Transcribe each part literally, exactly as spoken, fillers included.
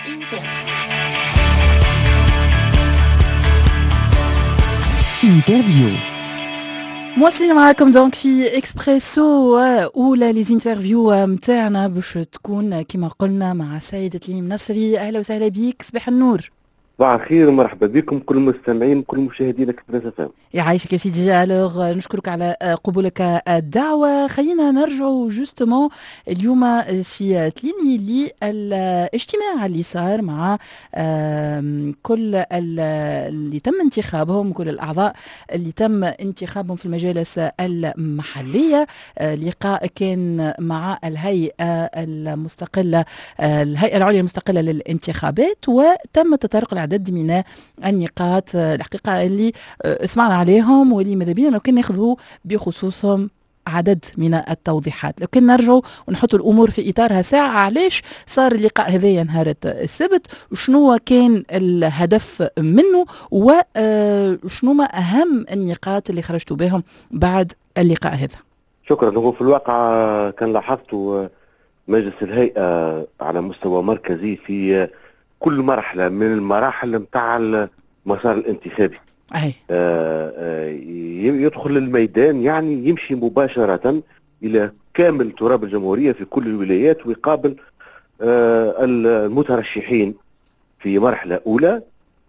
انترفيو. مواصلين معاكم دونك في اكسبريسو اولى ليزانترفيو متاعنا باش تكون كما قلنا مع سيدة ليم نصري. اهلا وسهلا بيك، صباح النور. صباح الخير ومرحبا بكم كل المستمعين كل مشاهدين اكسبريس اف ام. يعيشك يا سيدي. الوغ نشكرك على قبولك الدعوه. خلينا نرجعوا جوستومون اليوم سي تليني للاجتماع اللي صار مع كل اللي تم انتخابهم، كل الاعضاء اللي تم انتخابهم في المجالس المحليه. لقاء كان مع الهيئه المستقله، الهيئه العليا المستقله للانتخابات، وتم تطرق العديد من النقاط الحقيقه اللي سمعنا عليهم واللي ماذا بينا لو كان ناخذوا بخصوصهم عدد من التوضيحات. لو كان نرجعوا ونحطوا الامور في اطارها ساعه، علاش صار اللقاء هذايا نهار السبت، وشنو كان الهدف منه، وشنو ما اهم النقاط اللي خرجتوا بهم بعد اللقاء هذا؟ شكرا. هو في الواقع كان لاحظت مجلس الهيئه على مستوى مركزي في كل مرحله من المراحل نتاع المسار الانتخابي أي. آه آه يدخل الميدان، يعني يمشي مباشرة إلى كامل تراب الجمهورية في كل الولايات ويقابل آه المترشحين في مرحلة أولى.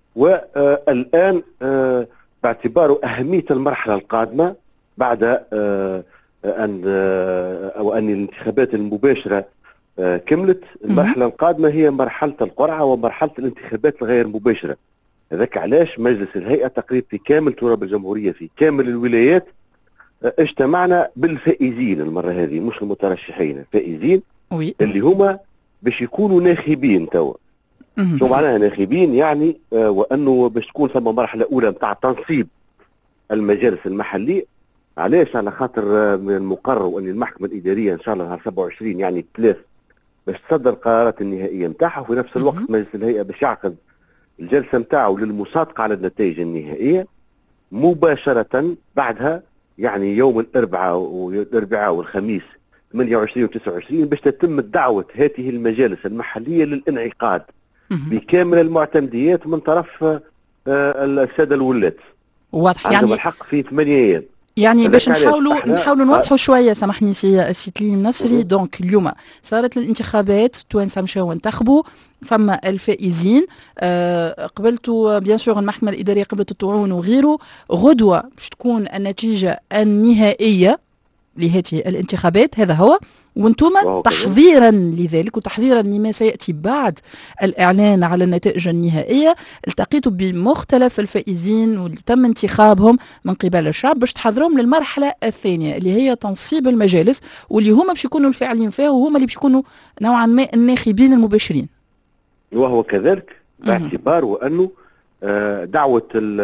والآن آه باعتبار أهمية المرحلة القادمة بعد آه أن آه أو أن الانتخابات المباشرة آه كملت، المرحلة القادمة هي مرحلة القرعة ومرحلة الانتخابات الغير مباشرة. هذاك علاش مجلس الهيئة تقريبا في كامل تراب الجمهورية في كامل الولايات اجتمعنا بالفائزين المرة هذه، مش المترشحين، الفائزين وي. اللي هما باش يكونوا ناخبين توا. شو معناها ناخبين؟ يعني آه وأنه باش تكون ثم مرحلة أولى نتاع تنصيب المجالس المحلية. علاش؟ على خاطر آه من المقرر أن المحكمة الإدارية إن شاء الله نهار سبعة وعشرين يعني ثلاث باش تصدر القرارات النهائية نتاعها، وفي نفس الوقت مجلس الهيئة باش يعقد الجلسة نتاعو للمصادقة على النتائج النهائية مباشرة بعدها، يعني يوم الأربعاء والأربعاء والخميس ثمانية وعشرين و تسعة وعشرين باش تتم دعوة هذه المجالس المحلية للانعقاد بكامل المعتمديات من طرف السادة الولاة. واضح، يعني الحق في ثمانية أيام. يعني باش نحاولوا نحاولوا نوضحوا شويه. سامحني سي سي تليم نصري. دونك اليوم صارت الانتخابات، التوانسه مشاو انتخبوا، فما الفائزين. أه قبلتوا بيان سور المحكمه الاداريه قبلت الطعون وغيره. غدوه باش تكون النتيجه النهائيه لهذه الانتخابات، هذا هو. وانتم تحضيرا لذلك وتحضيرا لما سيأتي بعد الإعلان على النتائج النهائية، التقيتوا بمختلف الفائزين واللي تم انتخابهم من قبل الشعب باش تحضرهم للمرحلة الثانية اللي هي تنصيب المجالس، واللي هما باش يكونوا الفاعلين فيها وهما اللي باش يكونوا نوعا ما الناخبين المباشرين. وهو كذلك باعتبار وأنه دعوة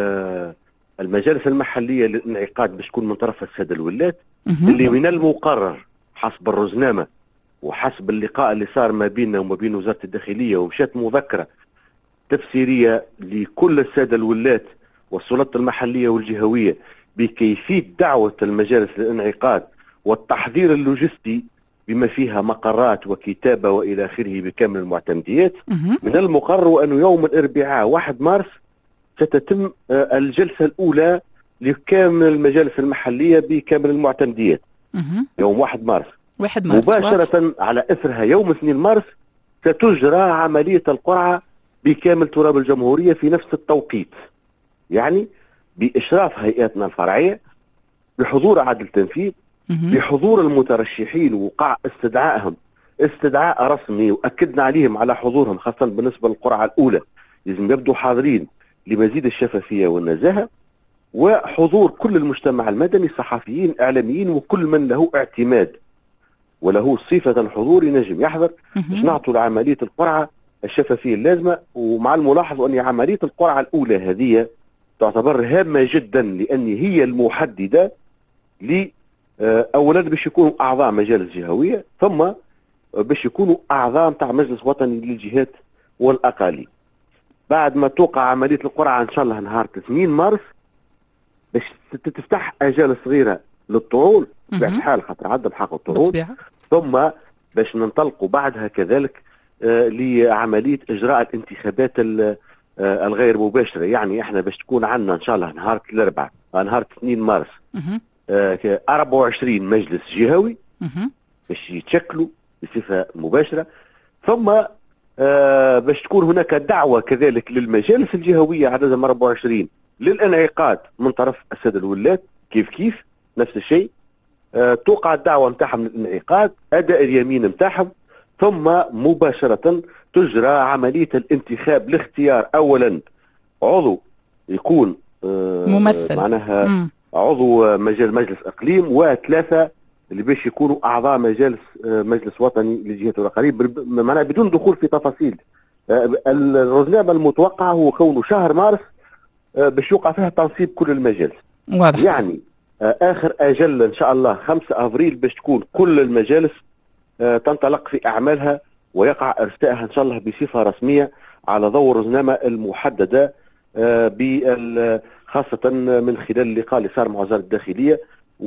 المجالس المحلية للانعقاد باش تكون من طرف السادة الولاة، اللي من المقرر حسب الرزنامة وحسب اللقاء اللي صار ما بيننا وما بين وزارة الداخلية، ومشات مذكرة تفسيرية لكل السادة الولاة والسلطات المحلية والجهوية بكيفية دعوة المجالس للانعقاد والتحضير اللوجستي بما فيها مقرات وكتابة وإلى آخره بكامل المعتمديات. من المقرر أنه يوم الأربعاء واحد مارس ستتم الجلسة الأولى لكامل المجالس المحلية بكامل المعتمديات. يوم واحد مارس واحد مارس مباشرة واحد. على إثرها يوم اثنين مارس ستجرى عملية القرعة بكامل تراب الجمهورية في نفس التوقيت، يعني بإشراف هيئاتنا الفرعية، بحضور عدل التنفيذ، بحضور المترشحين ووقع استدعائهم استدعاء رسمي وأكدنا عليهم على حضورهم، خاصة بالنسبة للقرعة الأولى لازم يبدوا حاضرين لمزيد الشفافية والنزاهة، وحضور كل المجتمع المدني، صحفيين، إعلاميين، وكل من له اعتماد وله صفة الحضور ينجم يحضر باش نعطوا لعملية القرعة الشفافية اللازمة. ومع الملاحظة أن عملية القرعة الأولى هذه تعتبر هامة جدا، لأن هي المحددة ل أولا باش يكونوا أعضاء مجالس جهوية، ثم باش يكونوا أعضاء تاع مجلس وطني للجهات والأقاليم. بعد ما توقع عملية القرعة إن شاء الله نهار اثنين مارس باش تفتح أجال صغيرة للطعون بحال خاطر عدم حق الطعون، ثم باش ننطلقوا بعدها كذلك لعمليه اجراء الانتخابات الغير مباشره. يعني احنا باش تكون عندنا ان شاء الله نهار الاربعاء نهار اثنين مارس أربعة وعشرين مجلس جهوي باش يتشكلوا بصفه مباشره، ثم باش تكون هناك دعوه كذلك للمجالس الجهويه عددهم أربعة وعشرين للانعقاد من طرف الساده الولاة كيف كيف نفس الشيء. توقع الدعوه نتاعهم للانعقاد، اداء اليمين نتاعهم، ثم مباشره تجرى عمليه الانتخاب لاختيار اولا عضو يكون ممثل معناها مم. عضو مجال مجلس اقليم، وثلاثه اللي باش يكونوا اعضاء مجالس مجلس وطني للجهات والاقاليم، معناها بدون دخول في تفاصيل. الرزنامه المتوقع هو كونه شهر مارس باش يوقع فيها تنصيب كل المجالس. واضح. يعني اخر اجل ان شاء الله خمسة افريل باش تكون كل المجالس تنطلق في اعمالها ويقع ارسائها ان شاء الله بصفه رسميه على ضوء الرزنامه المحدده، خاصه من خلال اللقاء اللي صار مع وزاره الداخليه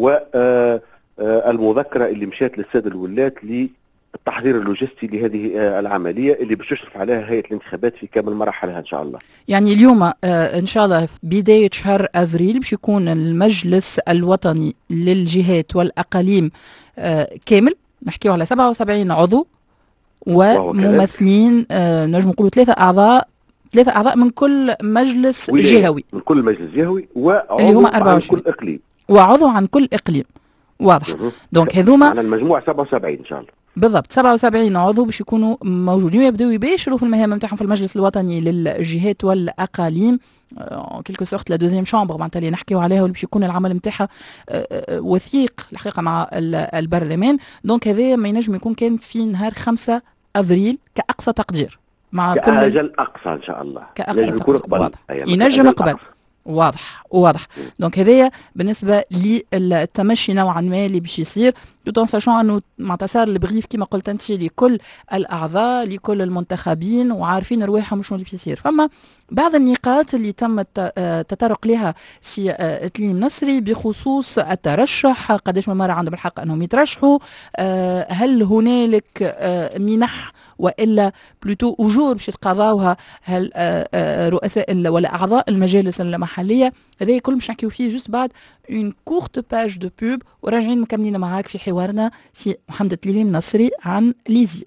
والمذكره اللي مشات للساده الولاة للتحضير اللوجستي لهذه العمليه اللي باش تشرف عليها هيئه الانتخابات في كامل مراحلها ان شاء الله. يعني اليوم ان شاء الله بدايه شهر افريل باش يكون المجلس الوطني للجهات والاقاليم كامل، نحكيو على سبعة وسبعين عضو وممثلين، نجم نقولوا ثلاثه اعضاء ثلاثه اعضاء من كل مجلس جهوي، من كل مجلس جهوي وعضو اللي هما أربعة وعشرين عن كل اقليم، وعضو عن كل اقليم. واضح. دونك هذوما على المجموع سبعة وسبعين ان شاء الله. بالضبط سبعة وسبعين عضو باش يكونوا موجودين ويبداو يباشروا في المهام نتاعهم في المجلس الوطني للجهات والاقاليم، كيلكو سورت لا دوزيام شامبر معناتها اللي نحكيو عليها واللي باش يكون العمل نتاعها وثيق الحقيقه مع البرلمان. دونك هذا ما ينجم يكون كان في نهار خمسة افريل كاقصى تقدير، مع كل كأجل اقصى ان شاء الله. كاقصى تقدير. ينجم قبل. واضح واضح. دونك هذايا بالنسبه للتمشي نوعا ما اللي باش يصير، دوتون ساشون انه معناتها صار البغيف كما قلت انت لكل الاعضاء لكل المنتخبين وعارفين رواحهم شنو اللي بيصير. فما بعض النقاط اللي تم التطرق لها سي تليم نصري بخصوص الترشح، قداش من مره عندهم الحق انهم يترشحوا، هل هنالك منح والا بلوتو اجور باش يتقاضاوها هل رؤساء ولا اعضاء المجالس المحليه. هذا كل باش نحكيو فيه جوست بعد اون كورت باج دو بوب، وراجعين مكملين معاك في حوارنا سي محمد تليم نصري عن ليزي.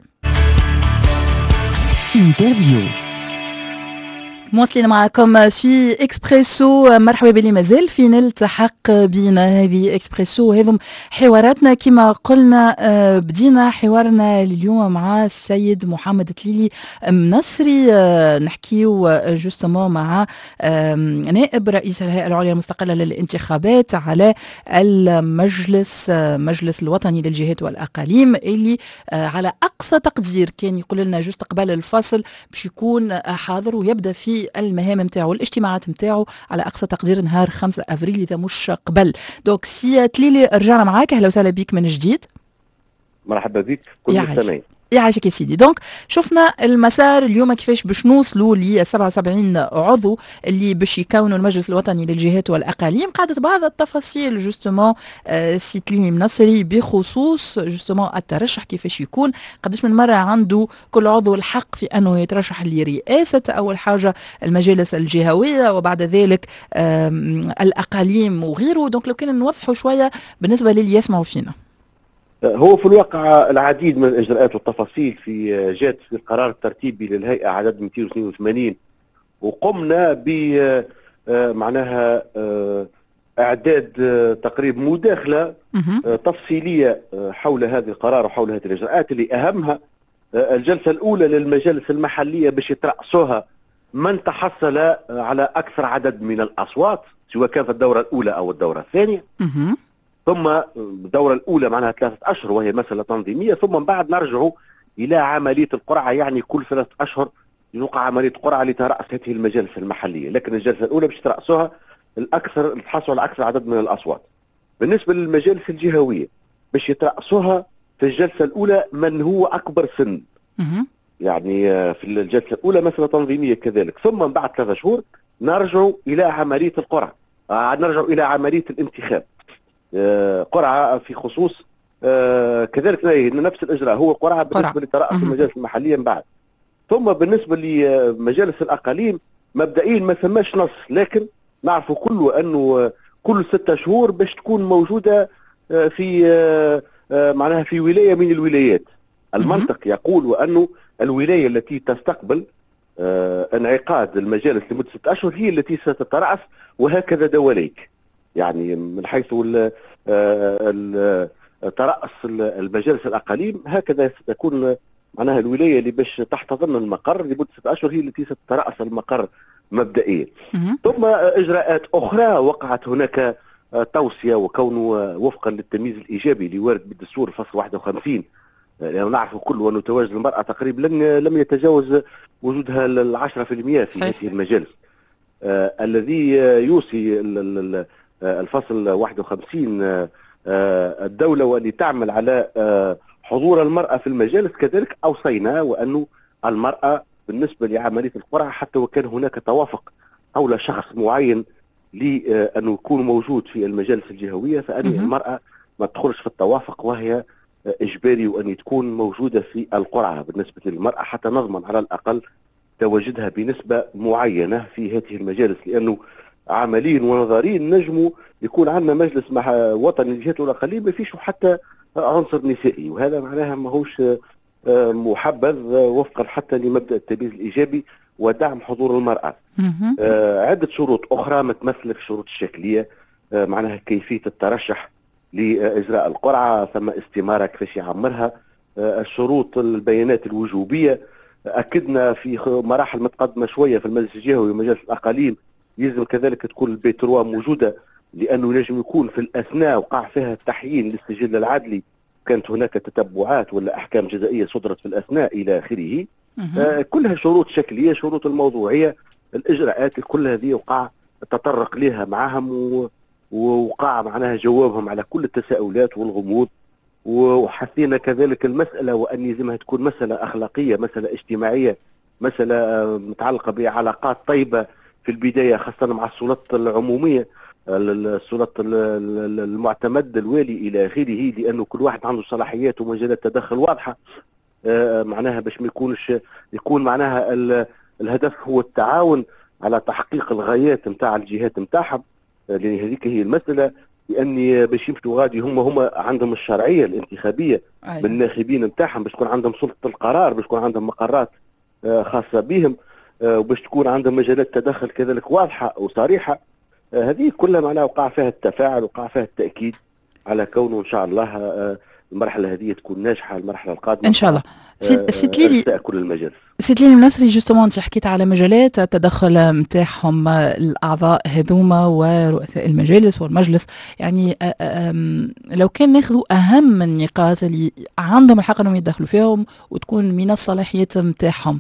انترفيو مواصلين معكم في اكسبريسو. مرحبا باللي مازال في نلتحق بنا هذه اكسبريسو، هذم حواراتنا كما قلنا. بدينا حوارنا اليوم مع السيد محمد تليلي منصري، نحكيو جوستومون مع نائب رئيس الهيئة العليا المستقلة للانتخابات على المجلس مجلس الوطني للجهات والأقاليم اللي على أقصى تقدير كان يقول لنا جوست قبل الفاصل باش يكون حاضر ويبدأ في المهام نتاعو الاجتماعات نتاعو على اقصى تقدير نهار خمسة افريل اذا مش قبل. دونك سي تليلي رجعنا معاك، اهلا وسهلا بك من جديد. مرحبا بك كل المستمعين. يعيشك يا سيدي. دونك شفنا المسار اليوم كيفاش باش نوصلوا ل سبعة وسبعين عضو اللي باش يكونوا المجلس الوطني للجهات والاقاليم. قعدت بعض التفاصيل جوستومون آه سي تليم نصري بخصوص جوستومون الترشح كيفاش يكون، قداش من مره عنده كل عضو الحق في انه يترشح لرئاسه اول حاجه المجالس الجهويه وبعد ذلك الاقاليم وغيره. دونك لو كان نوضحوا شويه بالنسبه للي يسمعوا فينا. هو في الواقع العديد من الإجراءات والتفاصيل في جات في القرار الترتيبي للهيئة عدد مئتين واثنين وثمانين، وقمنا ب معناها إعداد تقريب مداخلة تفصيلية حول هذا القرار وحول هذه الإجراءات اللي أهمها الجلسة الأولى للمجالس المحلية باش يترأسوها من تحصل على أكثر عدد من الأصوات سواء كان في الدورة الأولى أو الدورة الثانية. ثم الدورة الأولى معناها ثلاثة أشهر وهي مسألة تنظيمية، ثم من بعد نرجعوا إلى عملية القرعة، يعني كل ثلاثة أشهر يوقع عملية قرعة لترأس هذه المجالس المحلية، لكن الجلسة الأولى باش ترأسوها الأكثر تحصل على أكثر عدد من الأصوات. بالنسبة للمجالس الجهوية باش يترأسوها في الجلسة الأولى من هو أكبر سن، يعني في الجلسة الأولى مسألة تنظيمية كذلك. ثم من بعد ثلاثة شهور نرجعوا إلى عملية القرعة، نرجعوا إلى عملية الانتخاب، قرعة في خصوص آه كذلك نفس الإجراء، هو قرعة بالنسبة لترأس المجالس المحلية من بعد. ثم بالنسبه لمجالس الاقاليم مبدئيا ما ثماش نص، لكن نعرفوا كله انه كل ستة شهور باش تكون موجوده في معناها في ولايه من الولايات. المنطق يقول انه الولايه التي تستقبل انعقاد المجالس لمده ستة اشهر هي التي ستترأس، وهكذا دواليك. يعني من حيث ال ال ترأس المجالس الاقاليم هكذا ستكون معناها الولايه اللي باش تحتضن المقر لمده ستة اشهر هي التي ستترأس المقر مبدئيا. ثم اجراءات اخرى وقعت هناك توصيه، وكونه وفقا للتمييز الايجابي اللي وارد بالدستور الفصل واحد وخمسين، لأنه يعني نعرف كل أنه تواجد المرأة تقريبا لم يتجاوز وجودها العشرة في المئة في هذه المجالس. آه الذي يوصي الفصل واحد وخمسين آه الدولة وأن تعمل على آه حضور المرأة في المجالس. كذلك أوصينا وأنه المرأة بالنسبة لعملية القرعة حتى وكان هناك توافق حول شخص معين لأنه يكون موجود في المجالس الجهوية، فأن المرأة ما تدخلش في التوافق وهي إجباري وأن تكون موجودة في القرعة بالنسبة للمرأة حتى نضمن على الأقل تواجدها بنسبة معينة في هذه المجالس. لأنه عمليا ونظريا نجموا يكون عندنا مجلس مع وطني للجهات الأقلية ما فيش حتى عنصر نسائي، وهذا معناها ماهوش محبذ وفقا حتى لمبدأ التمييز الإيجابي ودعم حضور المرأة. عدة شروط أخرى متمثلة في الشروط الشكلية، معناها كيفية الترشح لإجراء القرعة، ثم استمارة كيفاش يعمرها، الشروط البيانات الوجوبية. أكدنا في مراحل متقدمة شوية في المجلس الجهوي ومجالس الأقاليم يلزم كذلك تكون البيتروا موجودة، لأنه ينجم يكون في الأثناء وقع فيها التحيين للسجل العدلي، كانت هناك تتبعات ولا أحكام جزائية صدرت في الأثناء إلى آخره. آه كلها شروط شكلية، شروط الموضوعية، الإجراءات كل هذه وقع تطرق لها معهم و... ووقع معناها جوابهم على كل التساؤلات والغموض. وحثينا كذلك المسألة وأن يلزمها تكون مسألة أخلاقية، مسألة اجتماعية، مسألة متعلقة بعلاقات طيبة في البداية خاصة مع السلطات العمومية، السلطات المعتمد الوالي إلى آخره، لأنه كل واحد عنده صلاحيات ومجالات تدخل واضحة. معناها باش ما يكونش يكون معناها الهدف هو التعاون على تحقيق الغايات نتاع الجهات نتاعهم، لأن هذيك هي المسألة. لأني باش يمشوا غادي هم هم عندهم الشرعية الانتخابية من الناخبين نتاعهم، باش تكون عندهم سلطة القرار، باش تكون عندهم مقرات خاصة بهم، وباش تكون عندهم مجالات تدخل كذلك واضحة وصريحة. هذه كلها معناها وقع فيها التفاعل، وقع فيها التأكيد على كونه إن شاء الله المرحلة هذه تكون ناجحة المرحلة القادمة إن شاء الله. سيت ليلي كل المجالس. سيت ليلي منصري جوستومون انت حكيت على مجالات التدخل نتاعهم الاعضاء هذوما ورؤساء المجالس والمجلس، يعني لو كان ناخذوا اهم النقاط اللي عندهم الحق انهم يدخلوا فيهم وتكون من الصلاحيات نتاعهم.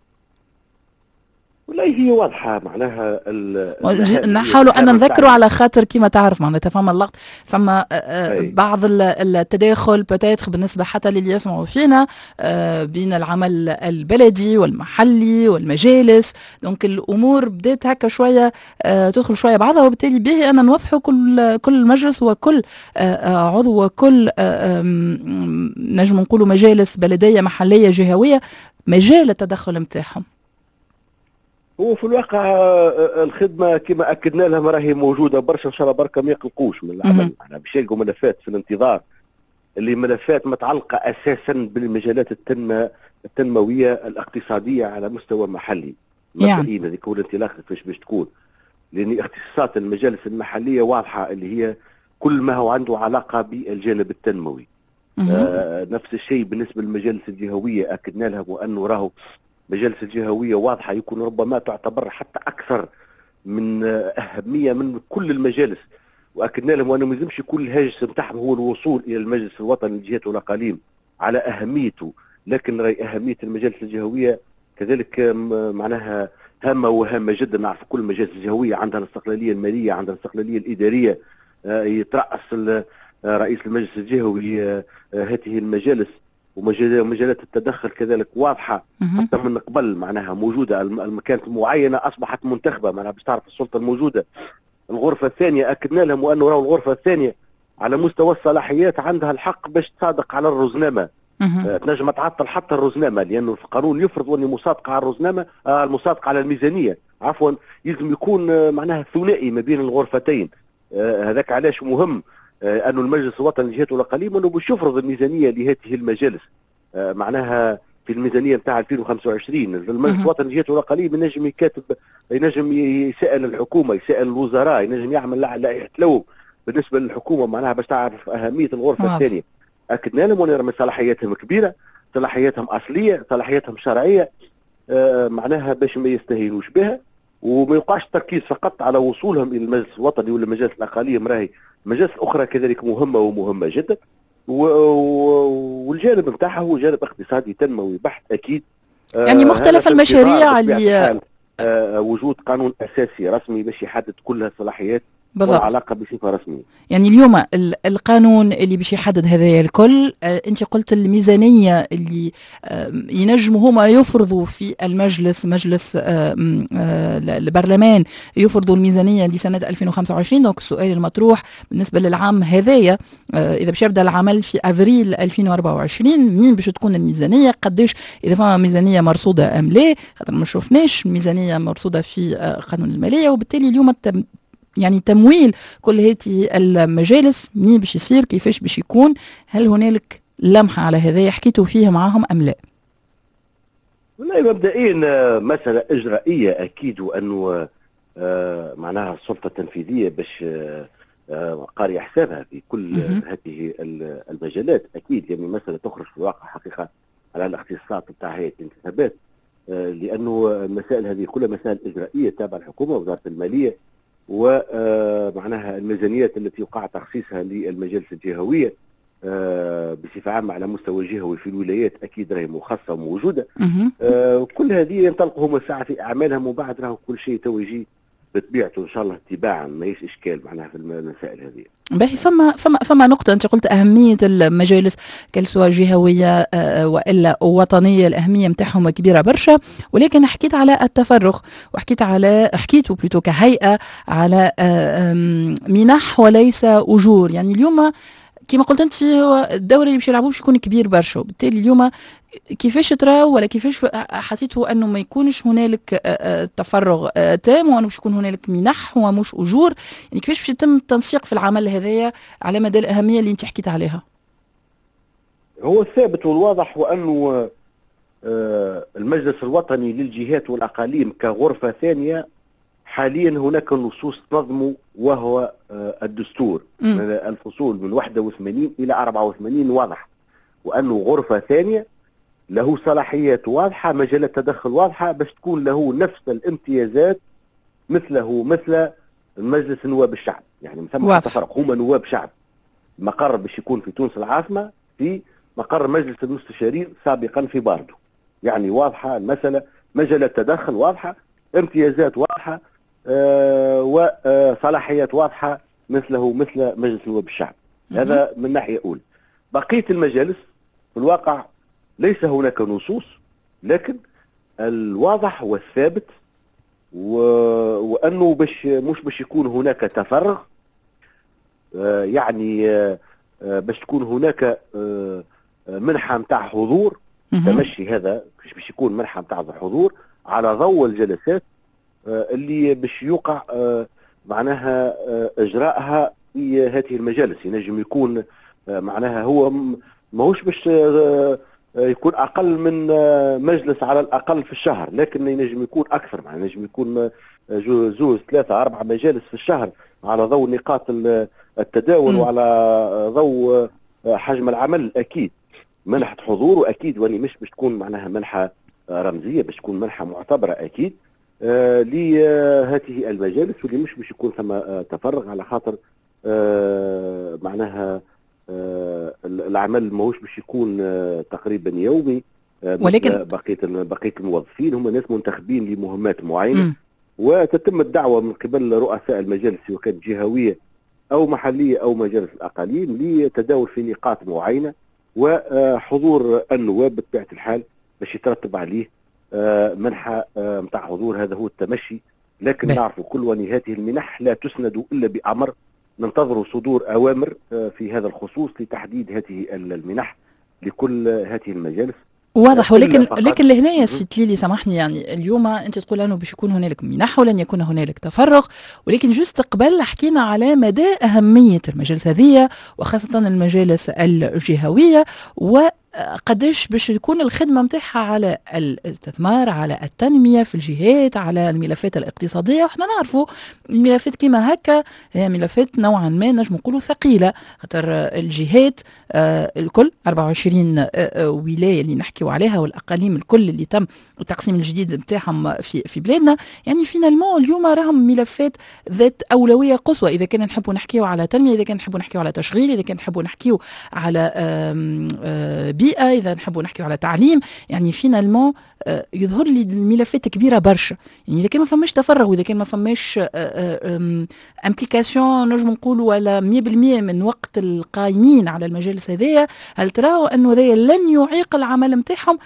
والله هي واضحة معناها نحاولوا أن نذكروا على خاطر كما تعرف معناتها فما اللقط فما بعض التداخل بتاتخ بالنسبة حتى للي يسمعوا فينا بين العمل البلدي والمحلي والمجالس. دونك الأمور بدأت هكا شوية تدخل شوية بعضها، وبالتالي به أن نوضحوا كل كل مجلس وكل عضو وكل نجم نقولوا مجالس بلدية محلية جهوية مجال التدخل متاعهم. هو في الواقع الخدمة كما أكدنا لها ما راهي موجودة برشا، إن شاء الله بركة ما يقلقوش من العمل. احنا باش يلقوا ملفات في الانتظار اللي ملفات متعلقة أساسا بالمجالات التنمى التنموية الاقتصادية على مستوى محلي. يعني هذيك هو الانطلاق كيفاش باش تكون، لأن اختصاصات المجالس المحلية واضحة اللي هي كل ما هو عنده علاقة بالجانب التنموي. آه نفس الشيء بالنسبة للمجالس الجهوية أكدنا لها وأنه راهو مجالس الجهوية واضحة يكون ربما تعتبر حتى أكثر من أهمية من كل المجالس، وأكدنا لهم أنه ما يلزمش يكون الهاجس نتاعهم هو الوصول إلى المجلس الوطني للجهات والأقاليم على أهميته، لكن راهي أهمية المجالس الجهوية كذلك معناها هامة وهامة جدا. نعرف كل المجالس الجهوية عندها الاستقلالية المالية، عندها الاستقلالية الإدارية، يترأس رئيس المجلس الجهوي هذه المجالس، ومجالات التدخل كذلك واضحة حتى من قبل معناها موجودة. المكانات المعينة أصبحت منتخبة معناها باش تعرف السلطة الموجودة. الغرفة الثانية أكدنا لهم وأنه راهو الغرفة الثانية على مستوى الصلاحيات عندها الحق باش تصادق على الرزنامة آه تنجم تعطل حتى الرزنامه، لانه القانون يفرض ان المصادقه على الرزنامه آه المصادقه على الميزانيه عفوا يلزم يكون آه معناها ثنائي ما بين الغرفتين. آه هذاك علاش مهم آه انه المجلس الوطني للجهات والاقاليم انه باش يفرض الميزانيه لهذه المجالس. آه معناها في الميزانيه نتاع ألفين وخمسة وعشرين المجلس الوطني للجهات والاقاليم ينجم يكاتب، ينجم يسال الحكومه، يسال الوزراء، ينجم يعمل لائحه لوم بالنسبه للحكومه معناها باش تعرف اهميه الغرفه الثانيه. اكدنا لهم ان صلاحياتهم كبيره، صلاحياتهم اصليه، صلاحياتهم شرعيه، آه معناها باش ما يستهينوش بها وما يوقعش التركيز فقط على وصولهم الى المجلس الوطني ولا مجالس الاقاليم. راهي مجالس اخرى كذلك مهمه ومهمه جدا، والجانب نتاعها هو جانب اقتصادي تنموي بحت اكيد. آه يعني مختلف المشاريع اللي آه وجود قانون اساسي رسمي باش يحدد كل الصلاحيات والعلاقه بصفه رسميه. يعني اليوم القانون اللي باش يحدد هذايا الكل، آه انت قلت الميزانيه اللي آه ينجموا هما يفرضوا في المجلس، مجلس آه آه البرلمان يفرضوا الميزانيه لسنه ألفين وخمسة وعشرين. دونك السؤال المطروح بالنسبه للعام هذايا، آه اذا باش يبدا العمل في افريل ألفين وأربعة وعشرين، منين باش تكون الميزانيه؟ قداش اذا فما ميزانيه مرصوده ام لا؟ خاطر ما شفناش ميزانيه مرصوده في آه قانون الماليه، وبالتالي اليوم التم يعني تمويل كل هذه المجالس منين باش يصير، كيفاش باش يكون؟ هل هنالك لمحة على هذا حكيتوا فيه معهم أم لا؟ والله مبدئيا مسألة إجرائية أكيد، وأنه آه معناها السلطة التنفيذية باش آه آه قارية حسابها في كل هذه المجالات أكيد. يعني مسألة تخرج في الواقع حقيقة على الاختصاص بتاع هيئة الانتخابات، آه لأنه المسائل هذه كلها مسائل إجرائية تابعة الحكومة ووزارة المالية، ومعناها الميزانيات التي يقع تخصيصها للمجالس الجهوية بصفة عامة على مستوى جهوي في الولايات أكيد راهي مخصصة وموجودة. كل هذه ينطلقوا هم الساعة في أعمالهم، وبعد راهو كل شيء تو يجي بطبيعته إن شاء الله اتباعا، ما يش إشكال معناها في المسائل هذه. باهي، فما فما فما نقطة أنت قلت أهمية المجالس كالسواء جهوية وإلا وطنية، الأهمية متاعهم كبيرة برشا، ولكن حكيت على التفرغ وحكيت على حكيتوا بلوتو كهيئة على منح وليس أجور. يعني اليوم كما قلت أنت هو الدوري اللي باش يلعبوه باش يكون كبير برشا، وبالتالي اليوم كيفاش ترى ولا كيفاش حسيتوا انه ما يكونش هنالك تفرغ تام، وانه باش يكون هنالك منح ومش اجور؟ يعني كيفاش باش يتم التنسيق في العمل هذايا على مدى الاهميه اللي انت حكيت عليها؟ هو الثابت والواضح هو انه المجلس الوطني للجهات والاقاليم كغرفه ثانيه حاليا هناك نصوص تنظمه، وهو الدستور. م. الفصول من واحد وثمانين الى أربعة وثمانين واضح، وانه غرفه ثانيه له صلاحيات واضحة، مجالات تدخل واضحة، باش تكون له نفس الامتيازات مثله مثل مجلس نواب الشعب. يعني ما ثم فرق، هما نواب شعب. مقر باش يكون في تونس العاصمة في مقر مجلس المستشارين سابقا في باردو. يعني واضحة المسألة، مجالات تدخل واضحة، امتيازات واضحة، آه وصلاحيات واضحة مثله مثل مجلس نواب الشعب. هذا من ناحية أولى. بقية المجالس في الواقع ليس هناك نصوص، لكن الواضح والثابت و... وأنه باش مش باش يكون هناك تفرغ، آه يعني آه باش تكون هناك آه منحة متاع حضور تمشي. هذا باش يكون منحة متاع حضور على ضوء الجلسات آه اللي باش يوقع آه معناها آه إجراءها في هذه المجالس. ينجم يكون آه معناها هو ماهوش باش آه يكون اقل من مجلس على الاقل في الشهر، لكن ينجم يكون اكثر، يعني ينجم يكون زوز ثلاثه اربع مجالس في الشهر على ضوء نقاط التداول م. وعلى ضوء حجم العمل. اكيد منحه حضور، واكيد واني مش باش تكون معناها منحه رمزيه، باش تكون منحه معتبره اكيد آه لهذه المجالس، واللي مش باش يكون ثم تفرغ على خاطر آه معناها آه العمل ماهوش باش يكون آه تقريبا يومي، آه ولكن بقيه بقيه الموظفين هم ناس منتخبين لمهمات معينه. م. وتتم الدعوه من قبل رؤساء المجالس سواء كانت جهويه او محليه او مجالس الاقاليم لتداول في نقاط معينه، وحضور النواب بطبيعه الحال باش يترتب عليه آه منحه نتاع آه حضور. هذا هو التمشي. لكن نعرفوا كل وان هذه المنح لا تسند الا بامر، ننتظر صدور أوامر في هذا الخصوص لتحديد هذه المنح لكل هذه المجالس. واضح. ولكن لكن لهنا سي تليلي سامحني، يعني اليوم انت تقول انه باش يكون هنالك منح ولن يكون هنالك تفرغ، ولكن جوست قبل حكينا على مدى اهميه المجالس هذه وخاصه المجالس الجهويه، و قداش باش يكون الخدمه نتاعها على الاستثمار، على التنميه في الجهات، على الملفات الاقتصاديه. وحنا نعرفوا الملفات كيما هكا هي ملفات نوعا ما نجم نقولوا ثقيله، خاطر الجهات آه الكل أربعة وعشرين آه آه ولايه اللي نحكيوا عليها والاقاليم الكل اللي تم التقسيم الجديد نتاعهم في في بلادنا، يعني فينالمون اليوم راهم ملفات ذات اولويه قصوى. اذا كان نحبوا نحكيوا على تنميه، اذا كان نحبوا نحكيوا على تشغيل، اذا كان نحبوا نحكيوا على آم آم بيئة، إذا نحبوا نحكيوا على تعليم، يعني فينالمون يظهر لي الملفات كبيرة برشا. يعني إذا كان ما فماش تفرغ وإذا كان ما فماش امبليكاسيون نجم نقولوا ولا مية بالمية من وقت القائمين على المجالس هذيا، هل تراوا أنه هذا لن يعيق العمل نتاعهم؟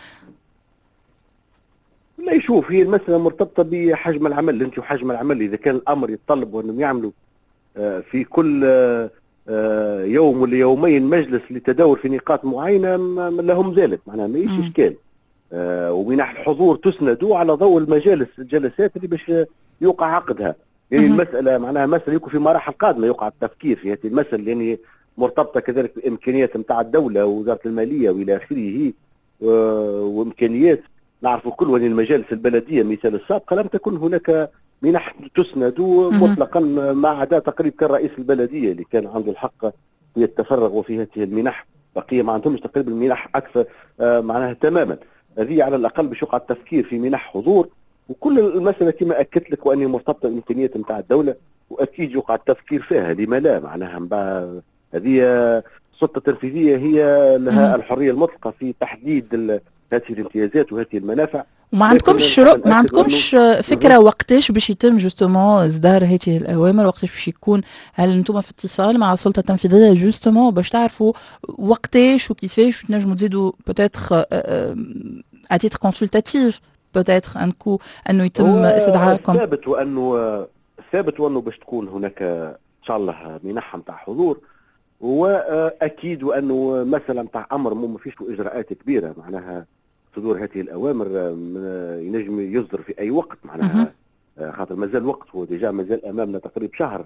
لا، يشوف هي المسألة مرتبطة بحجم العمل. أنت وحجم العمل إذا كان الأمر يتطلب أنهم يعملوا في كل يوم ولا يومين مجلس للتداول في نقاط معينه لهم ذلك، معناها ما فيش اشكال. آه ومنح الحضور تسندوا على ضوء المجالس الجلسات اللي باش يوقع عقدها. يعني مم. المساله معناها مساله يكون في مراحل قادمه يوقع التفكير في هذه المساله، لان مرتبطه كذلك بامكانيات نتاع الدوله ووزاره الماليه والى اخره، وامكانيات نعرفوا كل وين المجالس البلديه مثال السابقه لم تكن هناك منح تسند مطلقا، ما عدا تقريبا كان رئيس البلديه اللي كان عنده الحق في التفرغ وفي هذه المنح، بقيه ما عندهمش تقريبا منح اكثر آه معناها تماما. هذه على الاقل باش يوقع التفكير في منح حضور، وكل المساله كما اكدت لك واني مرتبطه بالامكانيات نتاع الدوله، واكيد يوقع التفكير فيها. لما لا؟ معناها هذه السلطه التنفيذيه هي لها الحريه المطلقه في تحديد هذه الامتيازات وهذه المنافع. وما عندكمش رؤ... ما عندكمش فكره وقتاش باش يتم جوستومون اصدار هذه الاوامر؟ وقتاش باش يكون؟ هل انتم في اتصال مع السلطه التنفيذيه جوستومون باش تعرفوا وقتاش وكيفاش تنجموا تزيدوا بوتيتر اتيتر كونسلتاتيف بوتيتر انكو انه يتم استدعائكم؟ ثابت وانه ثابت وانه باش تكون هناك ان شاء الله منحه نتاع حضور، واكيد وانه مثلا نتاع امر ما فيش اجراءات كبيره، معناها صدور هذه الاوامر ينجم يصدر في اي وقت، معناها خاطر مازال وقت، هو ديجا مازال امامنا تقريبا شهر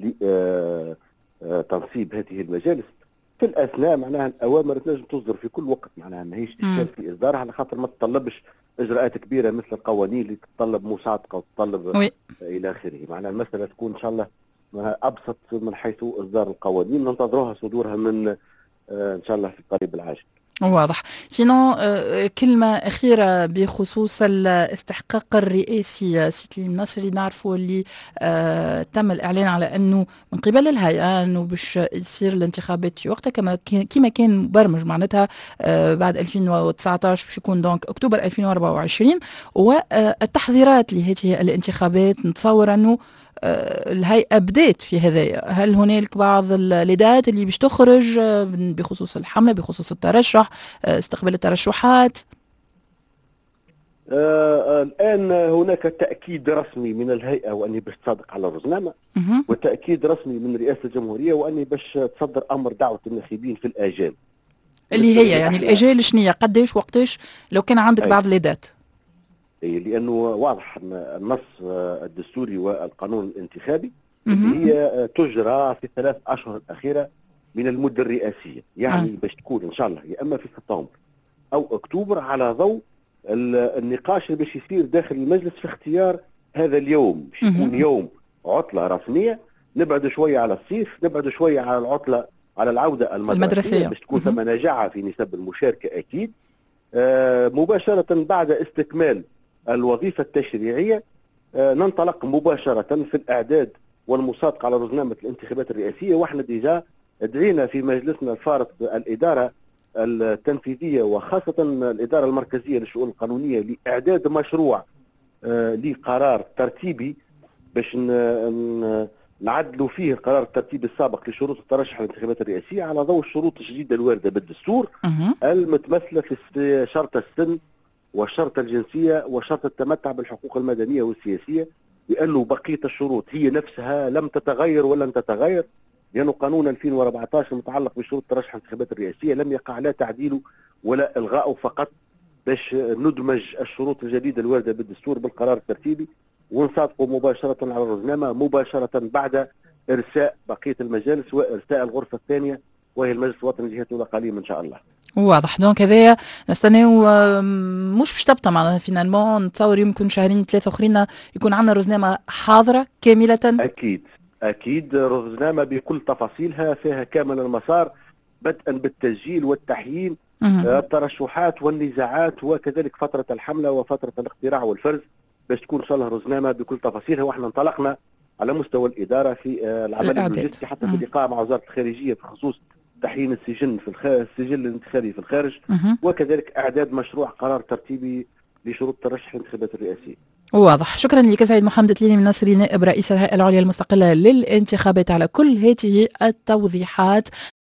لتنصيب هذه المجالس. في الاثناء معناها الاوامر تنجم تصدر في كل وقت، معناها ماهيش اشكال في اصدارها، على خاطر ما تتطلبش اجراءات كبيره مثل القوانين اللي تتطلب مصادقه وتتطلب الى اخره. معناها المساله تكون ان شاء الله ابسط من حيث اصدار القوانين، ننتظروها صدورها من ان شاء الله في القريب العاجل. واضح. سينو كلمة أخيرة بخصوص الاستحقاق الرئاسي سيتلي النصري، نعرفوا اللي آه تم الإعلان على أنه من قبل الهيئة أنه باش يصير الانتخابات في وقتها كما كما كان مبرمج، معناتها آه بعد ألفين وتسعطاش باش يكون دونك أكتوبر ألفين وأربعة وعشرين، والتحضيرات لهذه الانتخابات نتصور أنه الهيئة بدأت في هذايا. هل هنالك بعض الليدات اللي باش تخرج بخصوص الحملة، بخصوص الترشح، استقبال الترشحات؟ آه الآن هناك تأكيد رسمي من الهيئة وأني باش تصادق على الرزنامة، وتأكيد رسمي من رئاسة الجمهورية وأني باش تصدر أمر دعوة الناخبين في الآجال. اللي هي يعني الآجال شنية؟ قديش وقتاش لو كان عندك أي. بعض الليدات؟ لأنه واضح النص الدستوري والقانون الانتخابي اللي هي تجرى في ثلاث أشهر الأخيرة من المدة الرئاسية، يعني آه. باش تكون إن شاء الله يا إما في سبتمبر أو أكتوبر، على ضوء النقاش اللي باش يصير داخل المجلس في اختيار هذا اليوم. باش يكون يوم عطلة رسمية، نبعد شوية على الصيف، نبعد شوية على العطلة على العودة المدرسية, المدرسية. باش تكون ثم نجاعة في نسب المشاركة أكيد. آه مباشرة بعد استكمال الوظيفة التشريعية آه ننطلق مباشرة في الإعداد والمصادقة على رزنامة الانتخابات الرئاسية. واحنا ديجا دعينا في مجلسنا الفارق الإدارة التنفيذية وخاصة الإدارة المركزية للشؤون القانونية لإعداد مشروع آه لقرار ترتيبي باش نعدلوا فيه القرار الترتيبي السابق لشروط الترشح للانتخابات الرئاسية على ضوء الشروط الجديدة الواردة بالدستور المتمثلة في شرط السن وشرط الجنسية وشرط التمتع بالحقوق المدنية والسياسية، لأنه بقية الشروط هي نفسها لم تتغير ولن تتغير. لأنه قانون ألفين وأربعة عشر المتعلق بشروط ترشح الانتخابات الرئاسية لم يقع لا تعديله ولا إلغاءه، فقط باش ندمج الشروط الجديدة الواردة بالدستور بالقرار الترتيبي ونصادقوا مباشرة على الرزنامة مباشرة بعد إرساء بقية المجالس وإرساء الغرفة الثانية وهي المجلس الوطني للجهات الإقليمية إن شاء الله. واضح. دونك هذايا نستناو مش باش تبطى معناها فينالمون، نتصور يمكن شهرين ثلاثة أخرين يكون عندنا رزنامة حاضرة كاملة. أكيد أكيد رزنامة بكل تفاصيلها فيها كامل المسار، بدءا بالتسجيل والتحيين، الترشحات والنزاعات، وكذلك فترة الحملة وفترة الاقتراع والفرز، باش تكون إن شاء الله رزنامة بكل تفاصيلها. وإحنا انطلقنا على مستوى الإدارة في العمل اللوجستي حتى في اللقاء مع وزارة الخارجية بخصوص تحيين السجن في الخ... السجل الانتخابي في الخارج، وكذلك إعداد مشروع قرار ترتيبي لشروط ترشح الانتخابات الرئاسية. واضح. شكرا لك سيد محمد تليني من ناصري، نائب رئيس الهيئة العليا المستقلة للانتخابات، على كل هذه التوضيحات.